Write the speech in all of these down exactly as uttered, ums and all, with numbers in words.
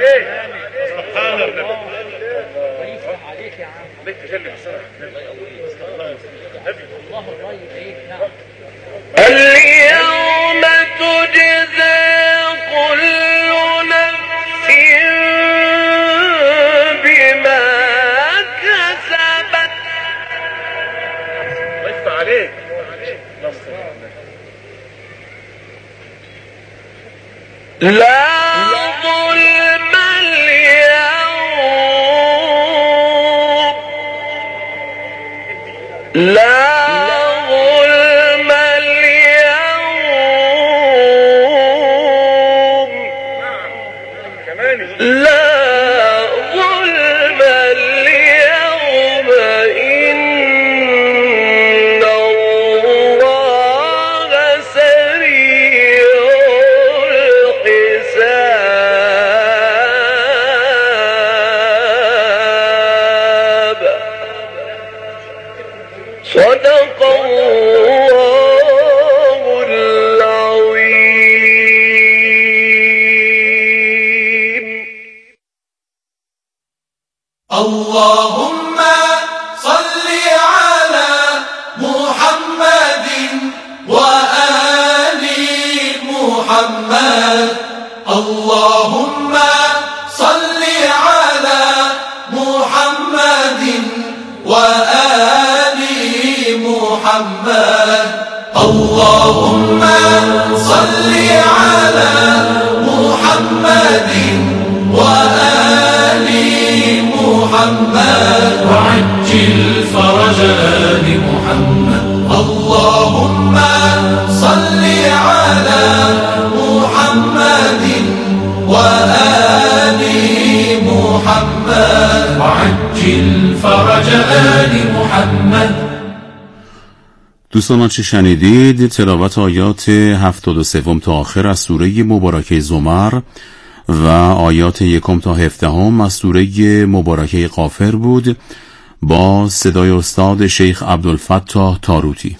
عليك. سبحان الله. يفتح عليك يا عم. ليك تجلي بسرعة. الله يقويك. الله الرأي ايه؟ نعم. اليوم تجزى كل نفس بما كسبت. الله يفتح عليك. لا ظلم اليوم. لا ظلم اليوم. لا ظلم اليوم إن الله سريع الحساب. صدق الله العظيم. اللهم صل على محمد وآل محمد. اللهم صل على محمد وآل محمد. اللهم صل على محمد وآل محمد وعجل فرج آل محمد. اللهم صل على محمد وآل محمد وعجل فرج آل محمد. دوستان آنچه شنیدید تلاوت آیات هفتاد و سوم تا آخر از سوره مبارکه زمر و آیات یکم تا هفدهم از سوره مبارکه غافر بود با صدای استاد شیخ عبدالفتاح تاروتی.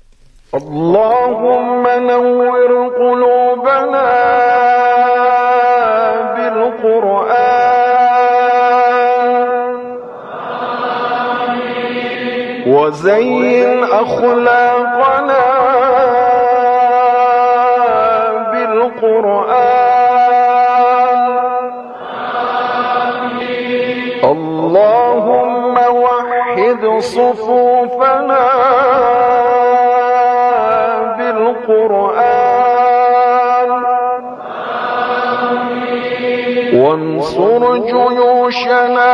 اللهم نور قلوبنا بالقرآن وزين أخلاقنا بالقرآن. اللهم وحد صفوفنا بالقرآن وانصر جيوشنا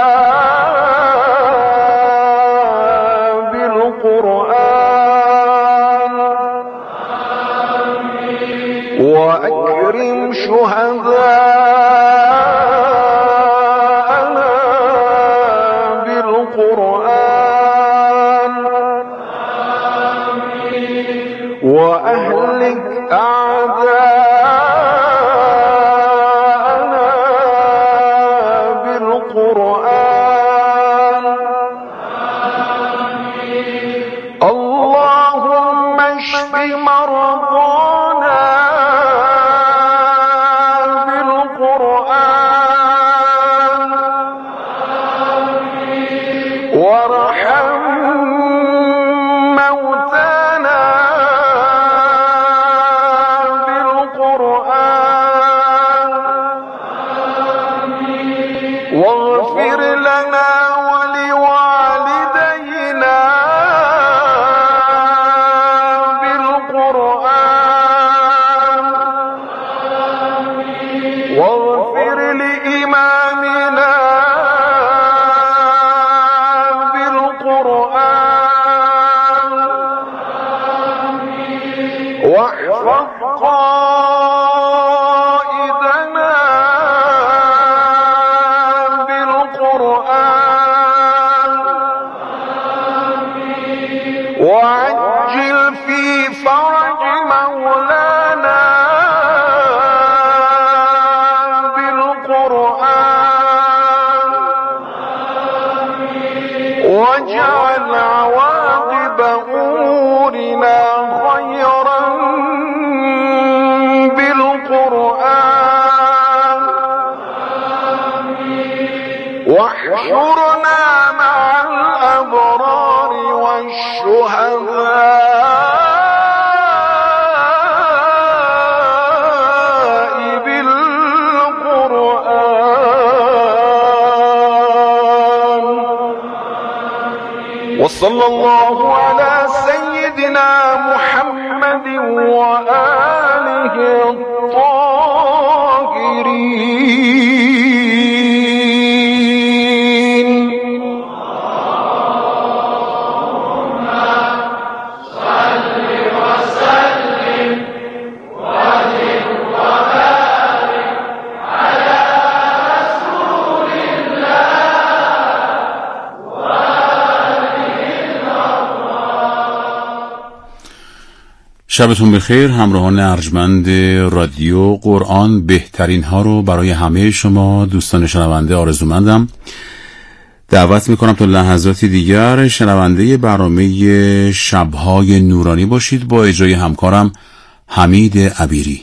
بالقرآن وأكرم شهداءنا بالقرآن وأهلك أعداءنا بالقرآن. اللهم اشف مرضانا بالقرآن وارحم موتانا بالقرآن واغفر لنا ولوالدينا بالقرآن واغفر لإمامنا بالقرآن واحفظ قائدنا بالقرآن وعجل في فرج مولانا بالقرآن واجعل عواقب أمورنا خيرا بالقرآن واحشرنا مع الأبرار والشهداء بالقرآن. وصلى الله على سيدنا محمد وآله الطاهرين. شبتون بخیر همراهان ارجمند رادیو قرآن. بهترین ها رو برای همه شما دوستان شنونده آرزومندم. دعوت میکنم تا لحظاتی دیگر شنونده برنامه شبهای نورانی باشید با اجرای همکارم حمید عبیری.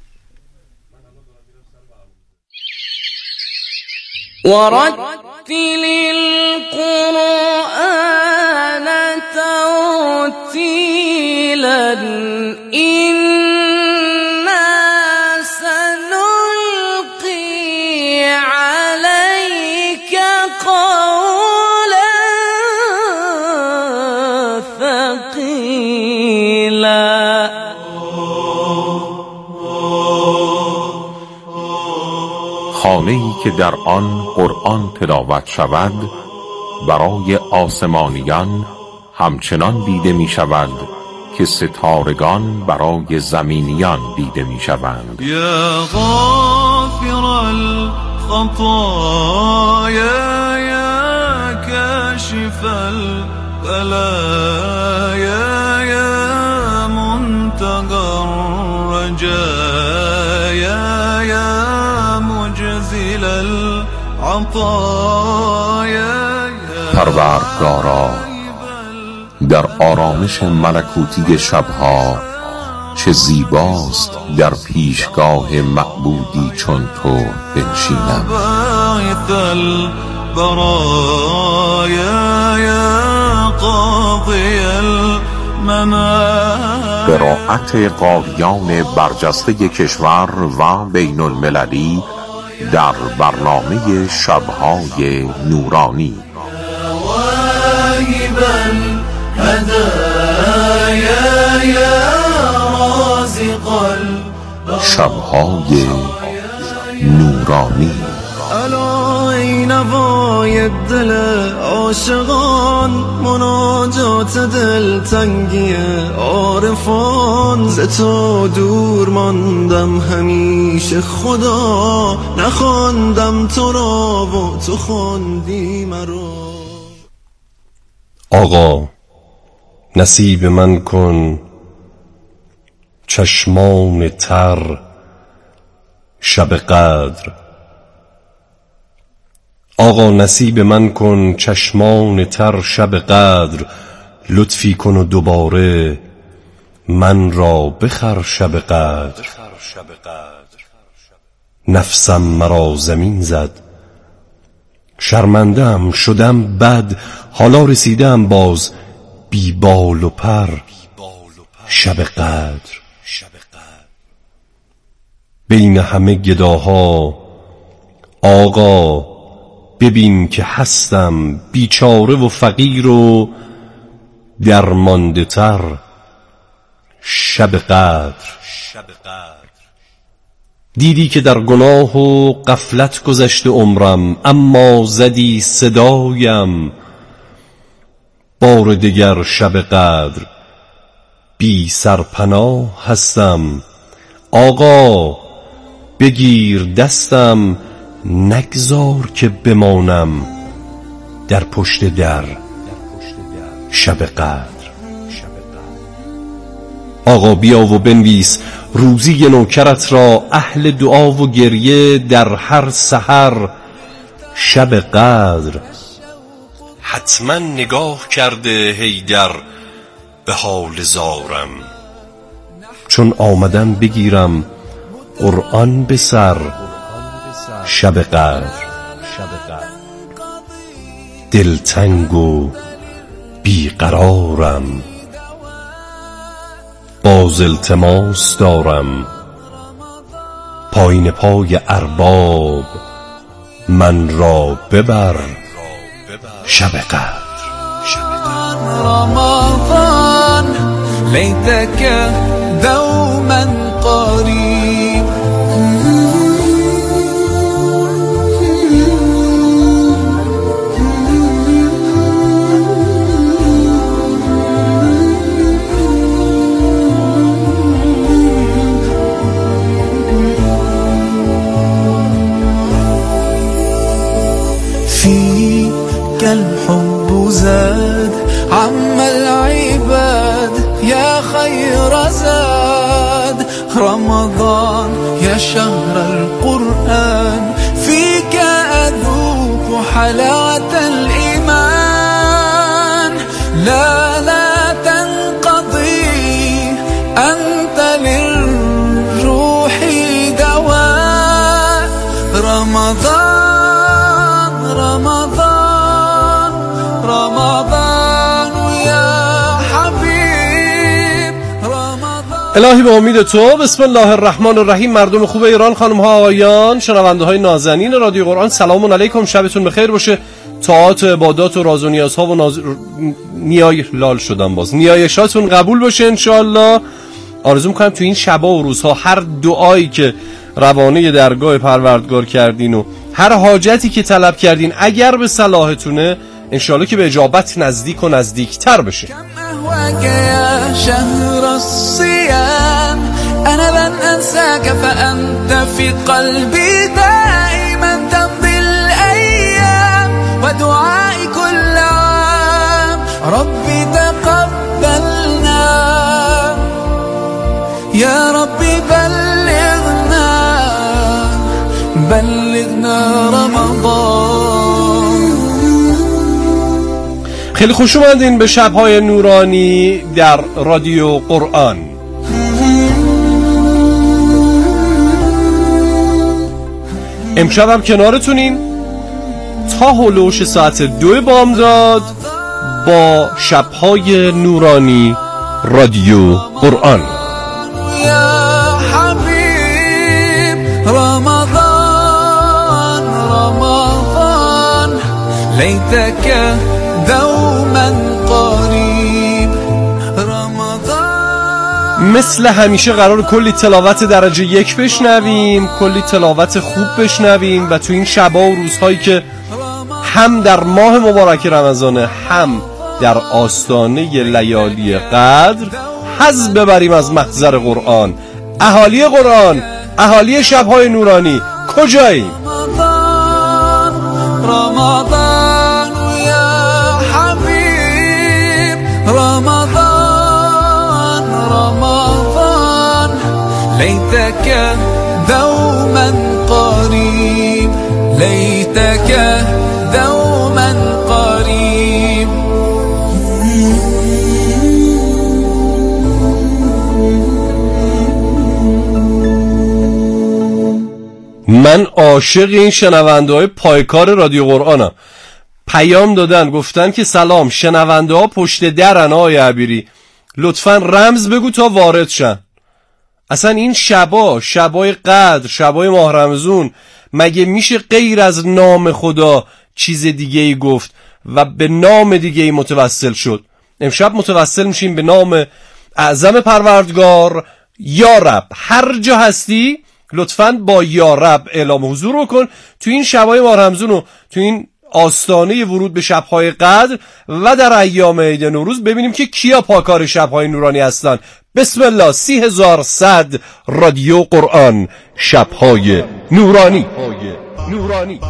ورتل القرآن ترتیلا إنا سنلقي عليك قولا ثقيلا. خانه‌ای که در آن قرآن تلاوت شود برای آسمانیان همچنان دیده می شود که ستارگان برای زمینیان دیده می شوند. یا غافر الخطایا یا کاشف البلایا یا منتقى الرجایا یا مجزل العطایا. پروردگارا در آرامش ملکوتی شبها چه زیباست در پیشگاه معبودی چون تو بنشینم. قرائت قاریان برجسته کشور و بین المللی در برنامه شبهای نورانی. شبهای نورانی. الا ای نوای دل عاشقان، مناجات دل تنگی عارفان. ز تو دور ماندم همیشه خدا، نخواندم تو را و تو خواندی مرا. آقا نصیب من کن چشمان تر شب قدر. آقا نصیب من کن چشمان تر شب قدر. لطفی کن و دوباره من را بخر شب قدر. نفسم مرا زمین زد، شرمنده‌ام شدم بد، حالا رسیدم باز بی بال و پر شب قدر. بین همه گداها آقا ببین که هستم بیچاره و فقیر و درمانده تر شب قدر. دیدی که در گناه و غفلت گذشته عمرم، اما زدی صدایم بار دگر شب قدر. بی سرپناه هستم آقا بگیر دستم، نگذار که بمانم در پشت در شب قدر. آقا بیا و بنویس روزی نوکرت را، اهل دعا و گریه در هر سحر شب قدر. حتما نگاه کرده حیدر به حال زارم، چون آمدم بگیرم قرآن به سر شب قدر. دلتنگ و بیقرارم، باز التماس دارم پایین پای ارباب من را ببر شب قدر. رمضان ليتك دوما قريب فيك الحب زاد عم العباد يا خير زاد رمضان يا شهر القرآن فيك أذوق حلاوة الإيمان لا لا تنقضي أنت للروح دواء رمضان رمضان رمضان الهی به امید تو. بسم الله الرحمن الرحیم. مردم خوب ایران، خانم ها آقایان، شنونده های نازنین رادیو قرآن، سلام علیکم، شبتون بخیر باشه. طاعات و عبادات و راز و نیازها و ناز... نیای لال شدم باز نیایشاتون قبول باشه انشالله. آرزو میکنم تو این شبا و روزها هر دعایی که روانه درگاه پروردگار کردین و هر حاجتی که طلب کردین اگر به صلاحتونه انشالله که به اجابت نزدیک و نزدیکتر بشه. يا شهر الصيام أنا لن أنساك فأنت في قلبي دائما تمضي الأيام ودعائي كل عام ربي تقبلنا يا ربي بلغنا بلغنا رمضان. خیلی خوش اومدین به شب‌های نورانی در رادیو قرآن. امشب هم کنارتونیم تا هلوش ساعت دو بامداد با شب‌های نورانی رادیو قرآن. یا حبیب رمضان رمضان لیتک دوما قریب رمضان. مثل همیشه قرار کلی تلاوت درجه یک بشنویم، کلی تلاوت خوب بشنویم و تو این شبا و روزهایی که هم در ماه مبارک رمضانه هم در آستانه لیالی قدر حظ ببریم از محضر قرآن. اهالی قرآن، اهالی شبهای نورانی کجاییم؟ رمضان رمضان یا حبیب رمضان رمضان لیتک دوما قریب لیتک دوما قریب. من عاشق این شنونده های پایکار رادیو قرآنم. پیام دادن گفتن که سلام، شنونده ها پشت درن آقای عبیری، لطفا رمز بگو تا وارد شن. اصلا این شبا، شبای قدر، شبای ماه رمضان، مگه میشه غیر از نام خدا چیز دیگه ای گفت و به نام دیگه ای متوسل شد؟ امشب متوسل میشیم به نام اعظم پروردگار. یا رب، هر جا هستی لطفاً با یا رب اعلام حضور بکن تو این شبای ماه رمضان و تو این آستانه ورود به شبهای قدر و در ایام عید نوروز، ببینیم که کیا پاکار شبهای نورانی هستن. بسم الله. سی هزار صد رادیو قرآن، شبهای نورانی نورانی.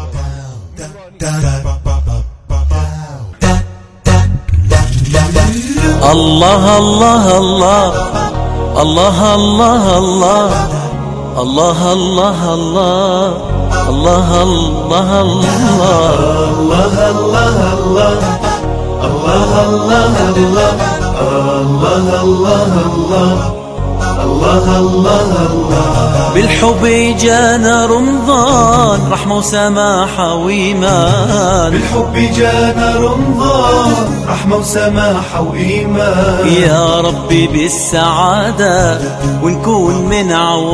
الله الله الله الله الله الله الله الله الله الله الله الله الله الله الله الله الله بالحب جانا رمضان رحمة وسماحة وإيمان بالحب جانا رمضان رحمة وسماحة وإيمان يا ربي بالسعادة ونكون من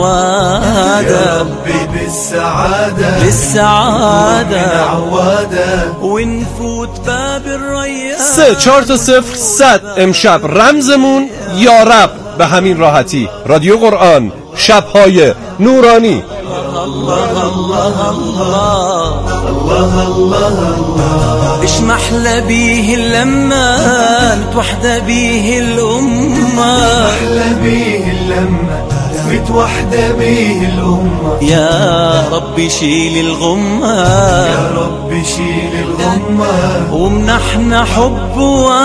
عوادة يا ربي بالسعادة بالسعادة من عوادة ونفوت باب الريان. سه چهار تا صفر صد امشب رمزمون یا رب به همین راحتی. رادیو قرآن شبهای نورانی. الله الله الله الله الله الله اشمح لبيه اللمة متوحدة بيه الأمة أحلى بيه اللمة متوحدة بيه الأمة يا ربي شيل الغمة يا رب شيل الغمة ومنحنا حب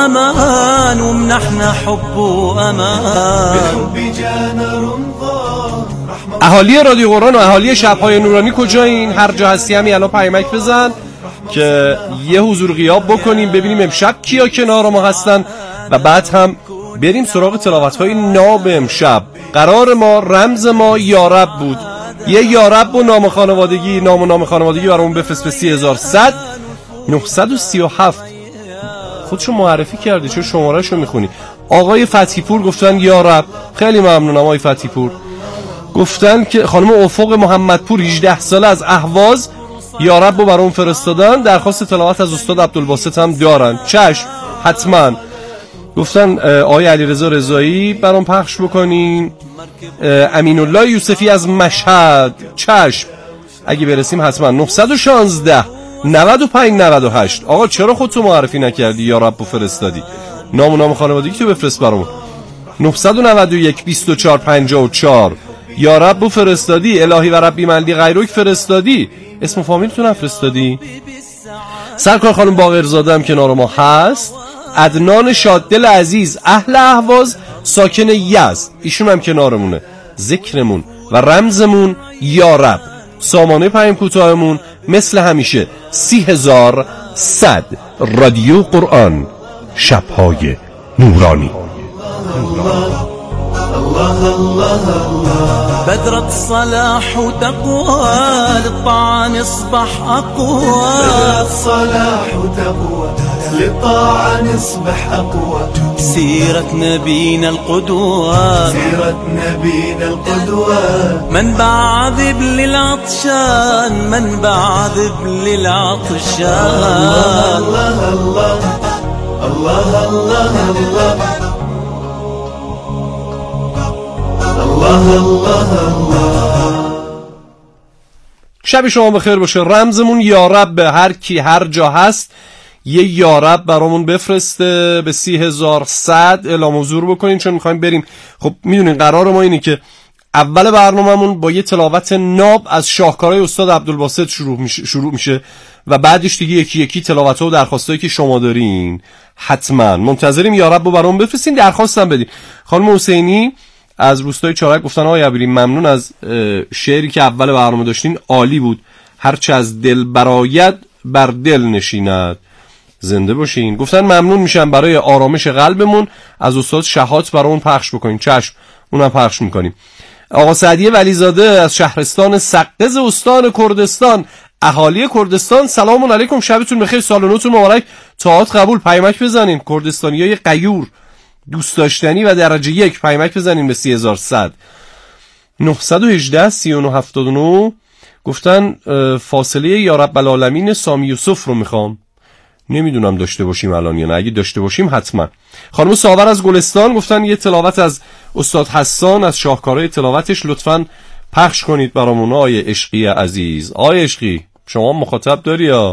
وأمان ومنحنا حب وأمان. بالحب جانا رمضان رحمة اهالی رادیو قرآن و اهالی شبهای نورانی کجایین؟ هر جا هستی همین الان پیامک بزن که یه حضور غیاب بکنیم ببینیم امشب کیا کنار ما هستن و بعد هم بریم سراغ تلاوت‌های ناب امشب. قرار ما رمز ما یارب بود. یه یارب و نام خانوادگی نام و نام خانوادگی برامون بفرست به سی هزار و صد نهصد و سی و هفت. خودشو معرفی کردی چه شمارهشو میخونی؟ آقای فتحی پور گفتن یارب. خیلی ممنونم آقای فتحی پور. گفتن که خانم افق محمدپور هجده ساله از اهواز یارب رو برام فرستادن. درخواست تلاوت از استاد عبدالباسط هم دارن. چشم حتما. گفتن آقای علیرضا رضایی برام پخش بکنین. امین الله یوسفی از مشهد. چشم اگه برسیم حتما. نه یک شش نود و پنج نود و هشت. آقا چرا خودتو معرفی نکردی یارب رو فرستادی؟ نام و نام خانوادگی تو بفرست برامون. نه نه یک بیست و چهار پنجاه و چهار. یا رب فرستادی. الهی و ربی ملدی غیروک فرستادی. اسم فامیلتون هم فرستادی. سرکار خانم باقرزاده هم کنار ما هست. عدنان شاددل عزیز اهل اهواز ساکن یزد ایشون هم کنارمونه. ذکرمون و رمزمون یا رب. سامانه پیام کوتاهمون مثل همیشه سی هزار صد. رادیو قرآن شبهای نورانی. الله الله الله بدرة صلاح وتقوى للطاعة نصبح أقوى. بدرة صلاح وتقوى للطاعة نصبح أقوى. سيرة نبينا القدوة سيرة نبينا القدوة منبع عذب للعطشان منبع عذب للعطشان. الله الله الله الله الله الله الله الله. شب شما بخیر باشه. رمزمون یارب. به هر کی هر جا هست یه یارب برامون بفرسته به سی هزار صد. اعلام حضور بکنین چون میخوایم بریم. خب میدونین قرار ما اینه که اول برنامه‌مون با یه تلاوت ناب از شاهکارهای استاد عبدالباسط شروع میشه شروع میشه و بعدش دیگه یکی یکی تلاوت‌ها و درخواستایی که شما دارین حتما منتظریم یارب رو برامون بفرستین. درخواستم بدین. خانم حسینی از روستای چارک گفتن آقای عبیری ممنون از شعری که اول برنامه داشتین عالی بود. هرچه از دل براید بر دل نشیند. زنده باشین. گفتن ممنون میشم برای آرامش قلبمون از استاد شهات برامون پخش بکنین. چشم اونم پخش میکنیم. آقا سعدی ولیزاده از شهرستان سقز استان کردستان. اهالی کردستان سلام علیکم شبتون بخیر سال نوتون مبارک. طاعات قبول. پیامک بزنین. کردستانیای غیور دوست داشتنی و درجه یک پیامک بزنین به سی هزار صد. نه یک هشت سی و نه هفتاد و نه. گفتن فاصله یا رب العالمین سامی یوسف رو میخوام. نمیدونم داشته باشیم الان یا نه. اگه داشته باشیم حتما. خانم ساور از گلستان گفتن یه تلاوت از استاد حسان از شاهکارهای تلاوتش لطفاً پخش کنید برامون. آیه عشقی عزیز. آیه عشقی شما مخاطب داری یا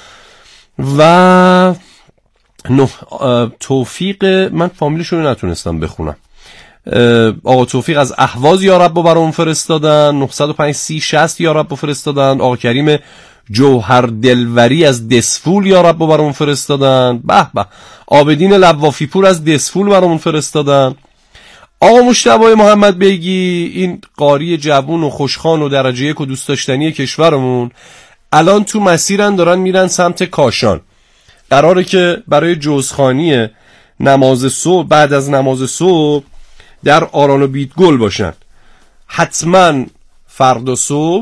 و نه توفیق من فامیلشو رو نتونستم بخونم. آقا توفیق از اهواز یا رب رو برام فرستادن. نه صفر پنج سی شصت یا رب رو فرستادن. آقا کریم جوهر دلوری از دسفول یا رب رو برام فرستادن. به به. عابدین لوافی پور از دسفول برام فرستادن. آقا مجتبی محمد بیگی این قاری جوون و خوشخوان و درجه یک و دوست داشتنی کشورمون الان تو مسیرن دارن میرن سمت کاشان. قراره که برای جزخوانی نماز صبح بعد از نماز صبح در آران و بیدگل باشن. حتما فردا صبح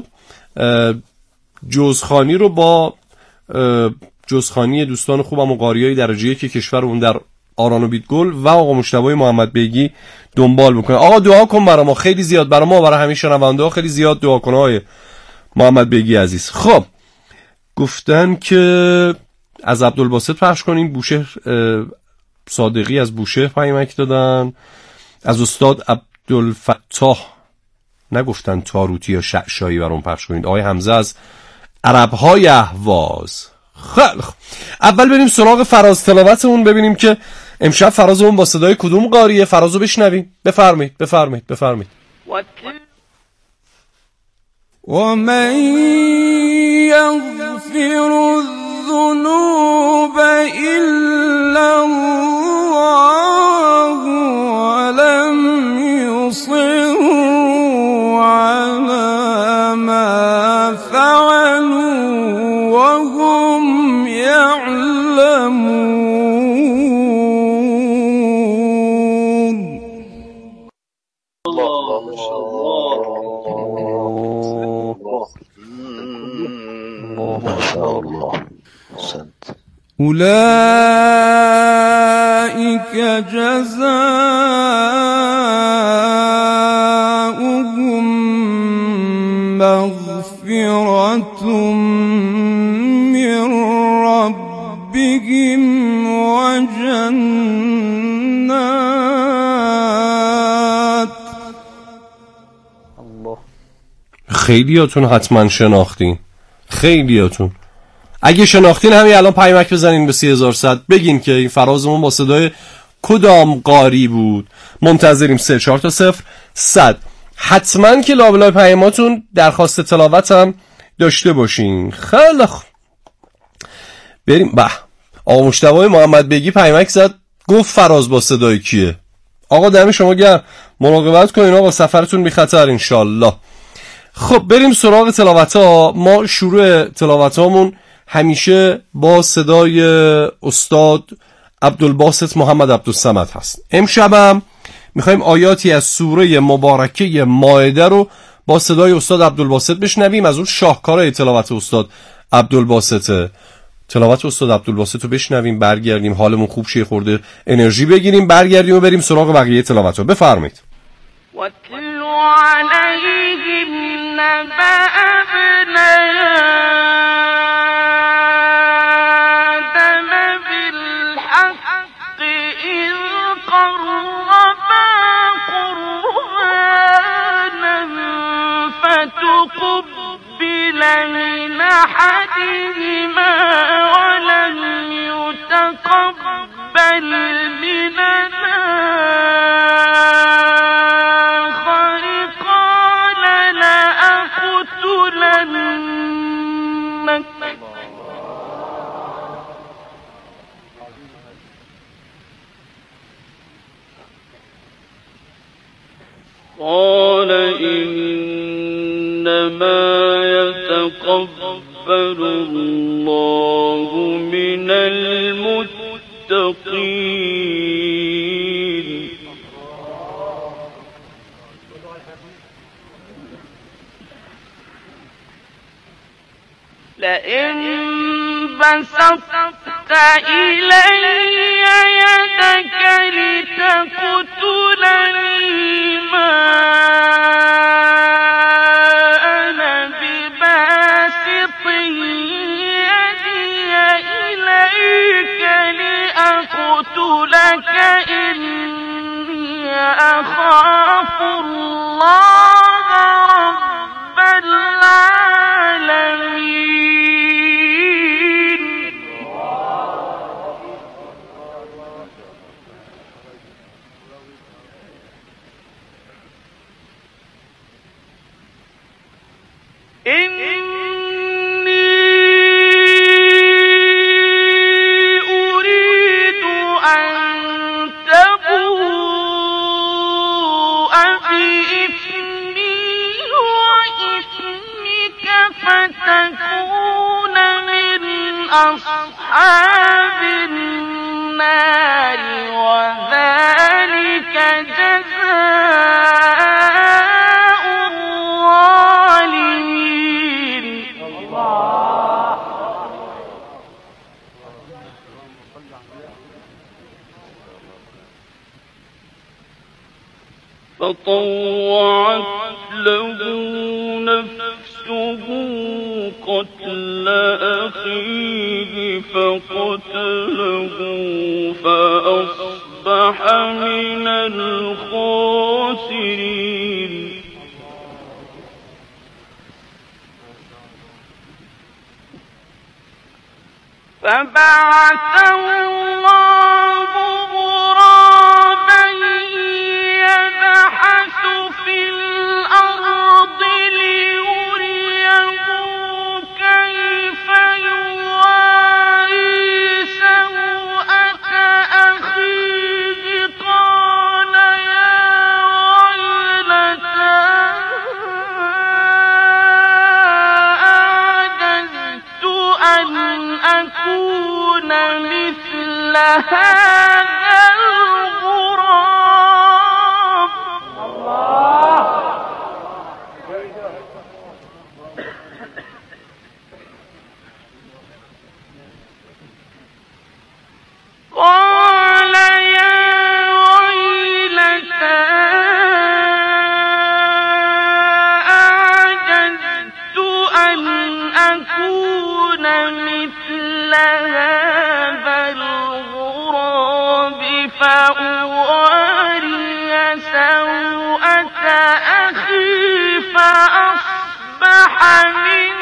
جزخانی رو با جزخانی دوستان خوبم و قاریای درجه یک کشورمون در آران و بیدگل و آقا مجتبی محمد بیگی دنبال بکنه. آقا دعا کن برای ما، خیلی زیاد برای ما، برای همین شنونده‌ها خیلی زیاد دعا کن آقای محمد بیگی عزیز. خب گفتن که از عبدالباسط پخش کنیم. بوشهر صادقی از بوشهر پیامک دادن. از استاد عبدالفتاح نگفتن تاروتی یا شعشایی برام پخش کنید. آقای حمزه از عرب‌های اهواز. خیلی خب اول بریم سراغ فراز تلاوتمون، ببینیم که امشب فرازمون با صدای کدوم قاریه. فرازو بشنویم. بفرمایید بفرمایید بفرمایید. ومن يغفر الذنوب إلا الله ولم يصروا على ما فعلوا وهم يعلمون. الله ما شاء الله ما شاء الله. أولئك جزاؤهم مغفرة من ربهم وجنات. خیلیاتون حتما شناختین، خیلیاتون. اگه شناختین همین الان پیامک بزنین به سی هزار صد بگین که این فرازمون با صدای کدام قاری بود. منتظریم. سه چهار تا صفر صد. حتما که لابلای پیاماتون درخواست تلاوت هم داشته باشین. خیلی خوب بریم. به آقا مجتبی محمد بیگی پیامک زد، گفت فراز با صدای کیه. آقا دم شما گرم، مراقبت کنین آقا، سفرتون بی خطر انشالله. خب بریم سراغ تلاوت ها. ما شروع تلاوت هامون همیشه با صدای استاد عبدالباسط محمد عبدالصمد هست. امشبم میخوایم آیاتی از سوره مبارکه مائده رو با صدای استاد عبدالباسط بشنویم. از اون شاهکارهای تلاوت استاد عبدالباسطه. تلاوت استاد عبدالباسط رو بشنویم، برگردیم حالمون خوب شه، خورده انرژی بگیریم، برگردیم و بریم سراغ بقیه تلاوت ها. بفرمایید. وَاتْلُ عَلَيْهِمْ نَبَأَ ابْنَيْ آدَمَ بِالْحَقِّ إِذْ قَرَّبَا قُرْبَانًا فَتُقُبِّلَ مِنْ أَحَدِهِمَا وَلَمْ يُتَقَبَّلْ مِنَ الْآخَرِ قَالَ لَأَقْتُلَنَّكَ. قال إنما يتقبل الله من المتقين. لئن بسطت إلي يدك لتقتلني ما أنا بباسط يدي إليك لأقتلك إني أخاف الله رب العالمين. إني أريد أن تبوء بإثمي وإثمك فتكون من أصحاب النار وذلك جزاء فطوعت له نفسه قتل أخيه فقتله فأصبح من الخاسرين. فبعث الله غرابا يبحث في الأرض ليريه كيف يواري سوءة أخيه قال يا ويلتى أعجزت أن أكون مثل هذا الغراب. قال يا ويلتى أعجزت أن أكون مثل هذا الغراب فأواري سوءة أخي فأصبح من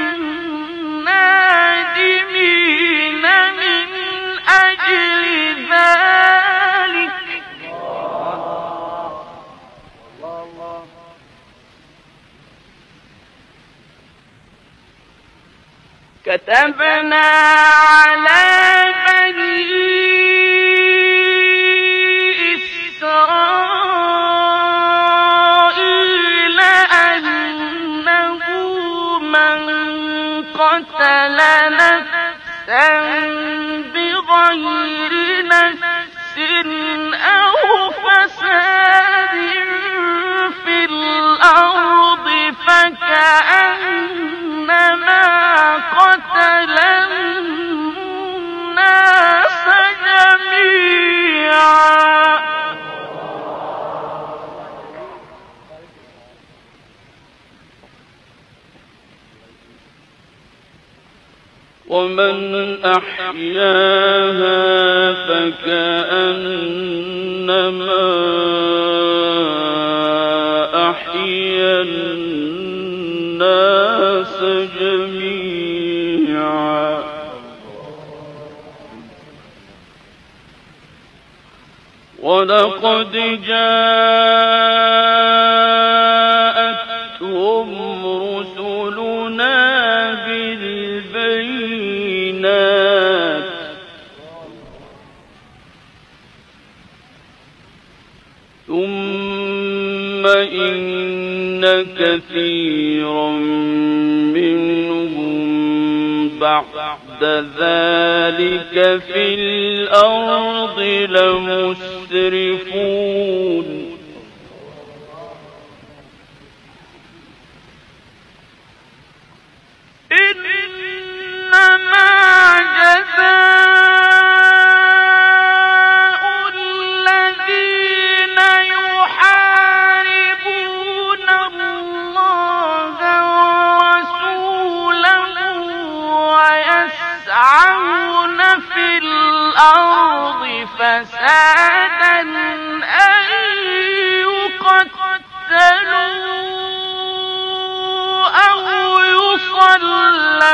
النادمين من أجل ذلك. كتبنا على بني إسرائيل أنه من قتل نفسا بغير نفس أو فساد في الأرض فكأنما قتل الناس جميعا. ومن أحياها فكأنما أحيا الناس جميعا. ولقد جاءتهم رسلنا بالبينات ثم إن كثيرا منهم بعد ذلك في الأرض لمسرفون. إنما جزاء الذين يحاربون الله ورسوله ويسعون في الأرض فسادا أن يقتلوا أو يصلبوا